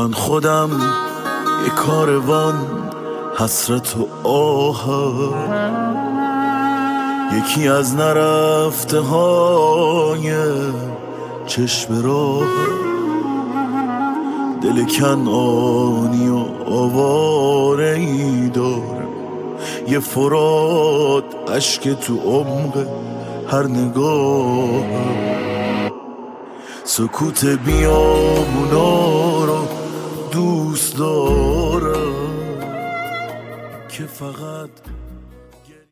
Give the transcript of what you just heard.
من خودم یه کاروان حسرت و آهم، یکی از نرفته های چشم راه، دل کنعانی و آواره ای دارم، یه فرات اشک تو عمق هر نگاه، سکوت بیامونا رو دوست دارم که فقط